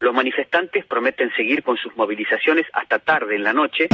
Los manifestantes prometen seguir con sus movilizaciones hasta tarde en la noche.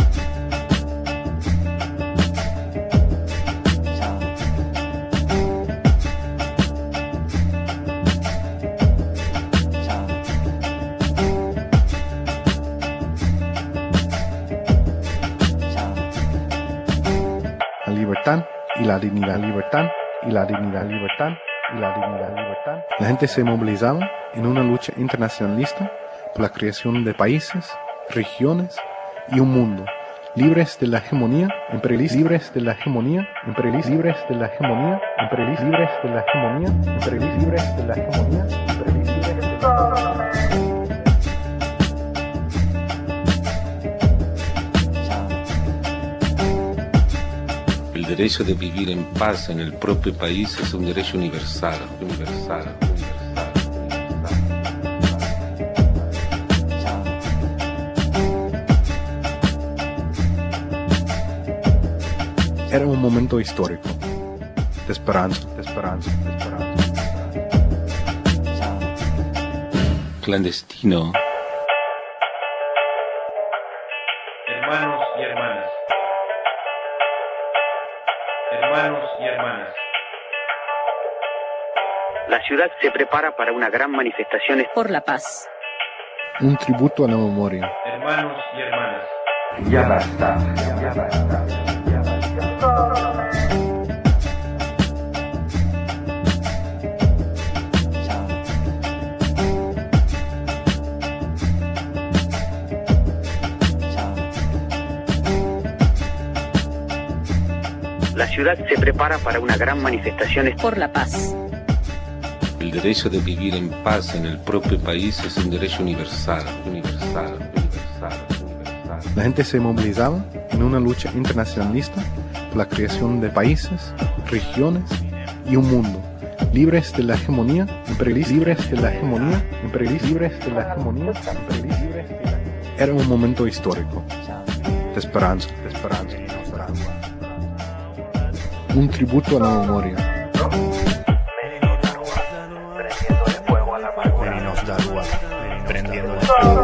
La libertad y la dignidad, libertad y la dignidad, libertad y la dignidad, libertad. La gente se movilizaba en una lucha internacionalista por la creación de países, regiones y un mundo libres de la hegemonía imperialista, libres de la hegemonía imperialista, libres de la hegemonía imperialista, libres de la hegemonía imperialista, libres de la hegemonía imperialista, libres de la... El derecho de vivir en paz en el propio país es un derecho universal. Era un momento histórico, de esperanza. Clandestino. Hermanos y hermanas. Hermanos y hermanas. La ciudad se prepara para una gran manifestación por la paz. Un tributo a la memoria. Hermanos y hermanas. Ya basta. La ciudad se prepara para una gran manifestación por la paz. El derecho de vivir en paz en el propio país es un derecho universal. La gente se movilizaba en una lucha internacionalista por la creación de países, regiones y un mundo libres de la hegemonía imperialista, libres de la hegemonía imperialista, libres de la hegemonía imperialista. Era un momento histórico, de esperanza. Un tributo a la memoria. Veninos Darua, prendiendo el fuego.